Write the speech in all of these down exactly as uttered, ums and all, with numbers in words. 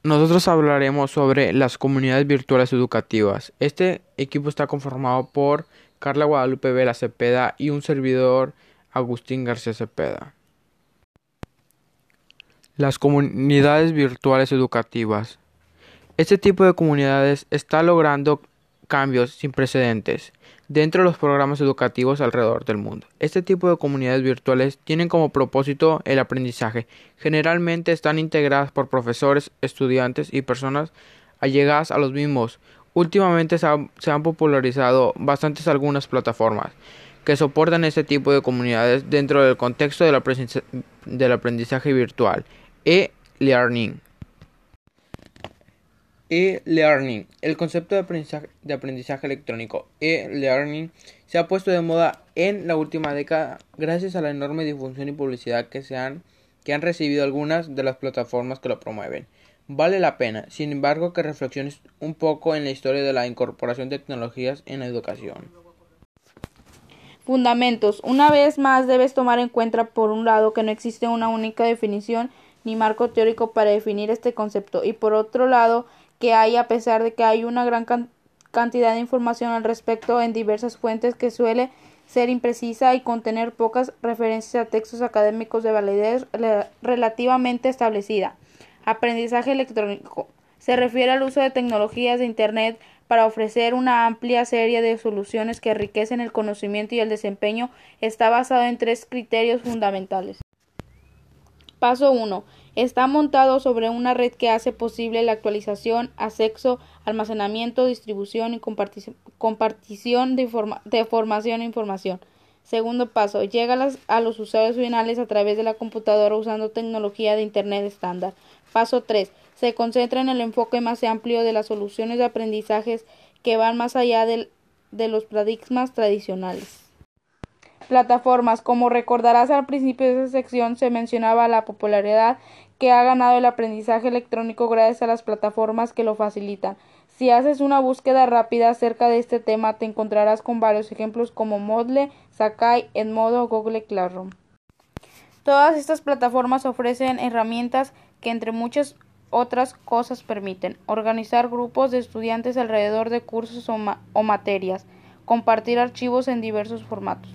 Nosotros hablaremos sobre las comunidades virtuales educativas. Este equipo está conformado por Carla Guadalupe Vela Cepeda y un servidor, Agustín García Cepeda. Las comunidades virtuales educativas. Este tipo de comunidades está logrando cambios sin precedentes dentro de los programas educativos alrededor del mundo. Este tipo de comunidades virtuales tienen como propósito el aprendizaje. Generalmente están integradas por profesores, estudiantes y personas allegadas a los mismos. Últimamente se han, se han popularizado bastantes algunas plataformas que soportan este tipo de comunidades dentro del contexto del aprendizaje, del aprendizaje virtual, e-learning. E-learning. El concepto de aprendizaje, de aprendizaje electrónico e-learning se ha puesto de moda en la última década gracias a la enorme difusión y publicidad que, se han, que han recibido algunas de las plataformas que lo promueven. Vale la pena, sin embargo, que reflexiones un poco en la historia de la incorporación de tecnologías en la educación. Fundamentos. Una vez más debes tomar en cuenta, por un lado, que no existe una única definición ni marco teórico para definir este concepto, y por otro lado, que hay, a pesar de que hay una gran can- cantidad de información al respecto en diversas fuentes, que suele ser imprecisa y contener pocas referencias a textos académicos de validez re- relativamente establecida. Aprendizaje electrónico. Se refiere al uso de tecnologías de Internet para ofrecer una amplia serie de soluciones que enriquecen el conocimiento y el desempeño. Está basado en tres criterios fundamentales. Paso uno. Está montado sobre una red que hace posible la actualización, acceso, almacenamiento, distribución y comparti- compartición de, informa- de formación e información. Segundo paso. Llega a, las, a los usuarios finales a través de la computadora usando tecnología de Internet estándar. Paso tres. Se concentra en el enfoque más amplio de las soluciones de aprendizajes que van más allá del, de los paradigmas tradicionales. Plataformas. Como recordarás, al principio de esta sección se mencionaba la popularidad que ha ganado el aprendizaje electrónico gracias a las plataformas que lo facilitan. Si haces una búsqueda rápida acerca de este tema, te encontrarás con varios ejemplos como Moodle, Sakai, Edmodo o Google Classroom. Todas estas plataformas ofrecen herramientas que, entre muchas otras cosas, permiten organizar grupos de estudiantes alrededor de cursos o, ma- o materias, compartir archivos en diversos formatos.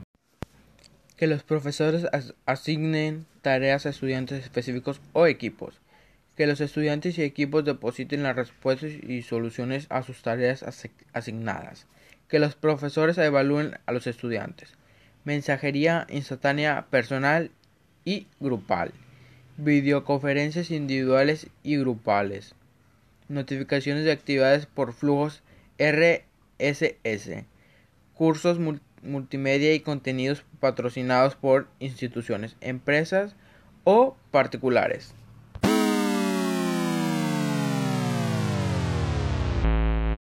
Que los profesores as- asignen tareas a estudiantes específicos o equipos. Que los estudiantes y equipos depositen las respuestas y soluciones a sus tareas as- asignadas. Que los profesores evalúen a los estudiantes. Mensajería instantánea personal y grupal. Videoconferencias individuales y grupales. Notificaciones de actividades por flujos R S S. Cursos mul- multimedia y contenidos patrocinados por instituciones, empresas o particulares.